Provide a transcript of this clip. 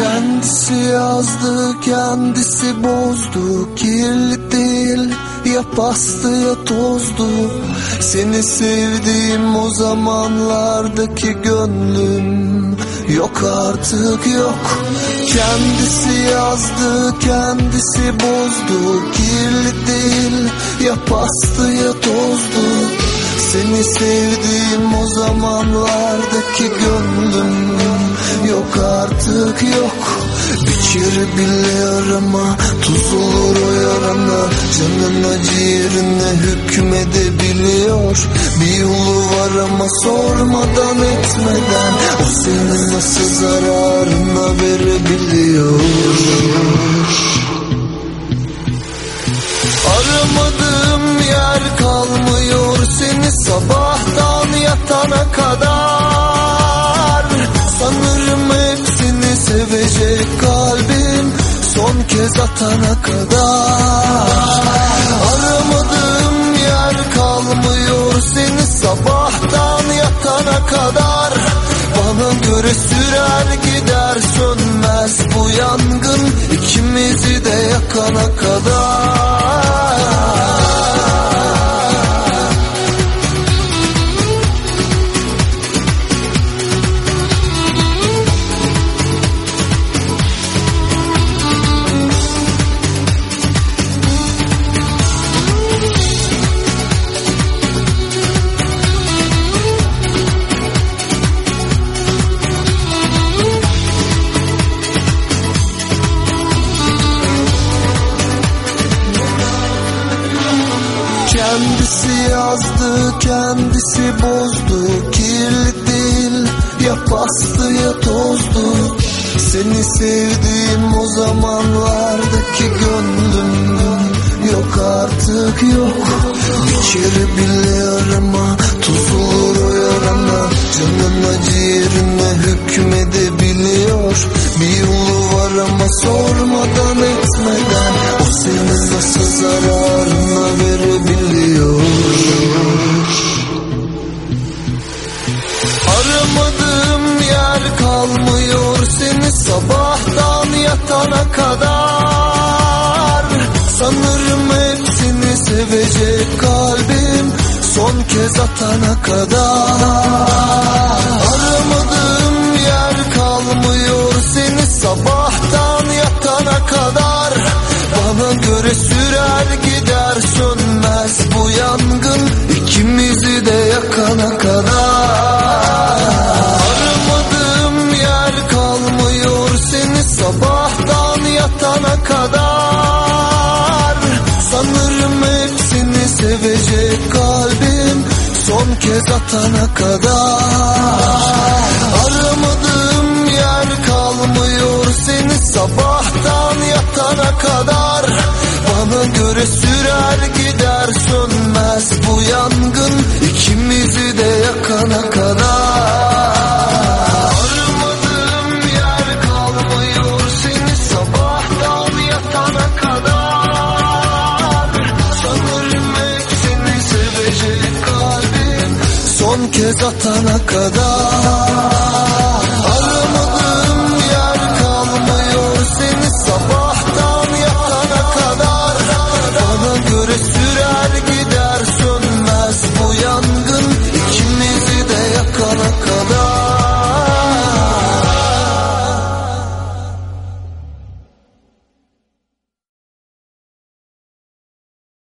Kendisi yazdı, kendisi bozdu. Kirli değil, ya pastı ya tozdu. Seni sevdiğim o zamanlardaki gönlüm yok artık, yok. Kendisi yazdı, kendisi bozdu. Kirli değil, ya pastı ya tozdu. Seni sevdiğim o zamanlardaki gönlüm yok artık, yok. Bir kere bile arama, tuz olur o yarana. Canın acı hükmedebiliyor. Bir yolu var ama sormadan etmeden. O senin nasıl zararına verebiliyor. Aramadığım yer kalmıyor seni sabahtan yatana kadar. Sanırım hepsini sevecek kalbim son kez atana kadar. Aramadığım yer kalmıyor seni sabahtan yatana kadar. Bana göre sürer gider sönmez bu yangın, ikimizi de yakana kadar. Kendisi yazdı, kendisi bozdu. Kirli değil, ya pastı ya tozdu. Seni sevdiğim o zamanlardaki gönlüm yok artık, yok. Bir kere bile arama, tuz olur o yarana. Canın acı yerine hükmedebiliyor. Bir yolu var ama sormadan etmeden. O senin nasıl zararına verebiliyor. Aramadığım yer kalmıyor seni sabahtan yatana kadar. Sanırım hepsini sevecek kalbim son kez atana kadar. Aramadığım yer kalmıyor seni sabahtan yatana kadar. Bana göre sürer gider sönmez bu yangın, ikimizi de yakana kadar. Aramadığım yer kalmıyor seni sabahtan yatana kadar. Sanırım hepsini sevecek kalbim son kez atana kadar. Aramadığım yer kalmıyor seni sabahtan yatana kadar. Bana göre sürer gider sönmez bu yangın, ikimizi de yakana kadar. Aramadığım yer kalmıyor seni sabahtan yatana kadar. Sanırım hepsini sevecek kalbim son kez atana kadar.